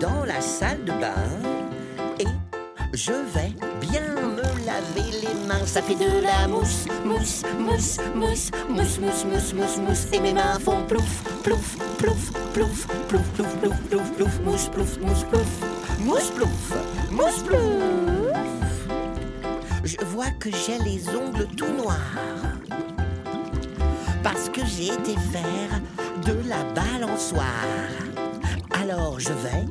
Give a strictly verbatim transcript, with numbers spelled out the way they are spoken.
dans la salle de bain et je vais bien me laver les mains. Ça fait de la mousse, mousse, mousse, mousse, mousse, mousse, mousse, mousse, mousse. Et mes mains font plouf, plouf, plouf, plouf, plouf, plouf, plouf, plouf, plouf, mousse, plouf, mousse, plouf, mousse, plouf, mousse, plouf. Je vois que j'ai les ongles tout noirs parce que j'ai été faire de la balançoire. Alors je vais